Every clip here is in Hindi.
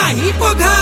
नहीं पघा।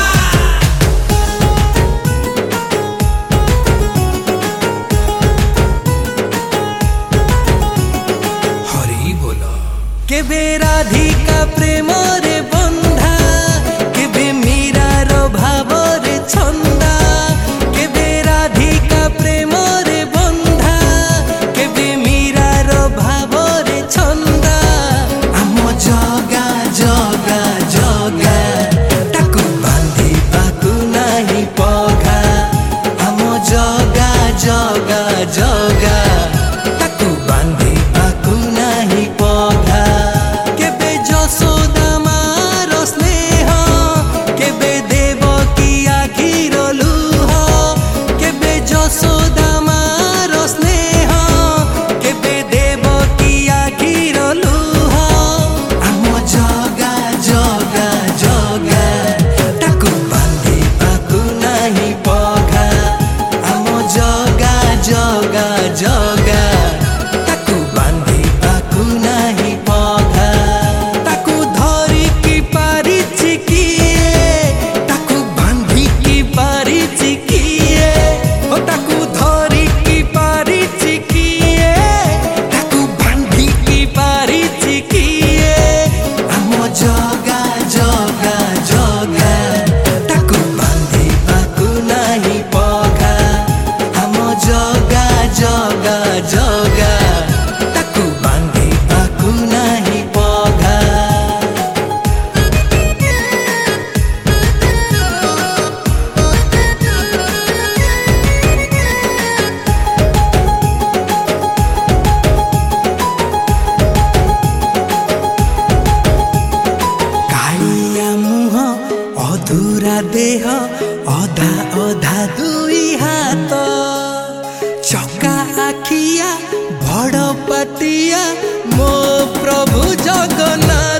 हरि बोलो केबे राधिका प्रेम रे बंधा, केबे मीरार भाव रे छंदा, केबे राधिका प्रेम रे बंधा, केबे मीरार भाव रे छंदा। आम जगा जगा जगा ताकू बांधी पाकू नहीं पघा, आम जगा जगा जगा ताकू बांधी पाकू नहीं पघा। केबे यशोदा मार स्नेह, केबे देवकी आखिर लुह, केबे यशोदा मार स्नेह, केबे देवकी आखिर लुह। आम जगा जगा जगा ताकू बांधी पाकू नहीं पघा, आम जगा जगा जगा ताकू बांधी पाकू नहीं पघा। ताकू धरी की पारिछि किए, ताकू बांधी की पारिछि किए, ओ ताकू धरी की पारिछि किए, ताकू बांधी की पारिछि किए। आम जगा जगा जगा ताकू बांधी पाकू नहीं पघा, आम जगा जगा जगा ताकू बांधी पाकू नहीं पघा। कालिया मुह अधूरा देह अधा अधा दुई हाथ, चका आखिया बड़ पातिया मो प्रभु जगन्नाथ।